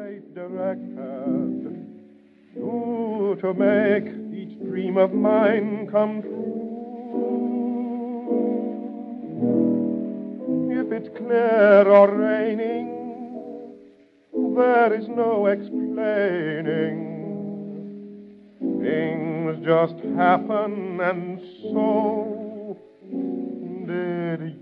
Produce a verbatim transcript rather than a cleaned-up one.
fate directed, you to make each dream of mine come true. If it's clear or raining, there is no explaining. Things just happen, and so did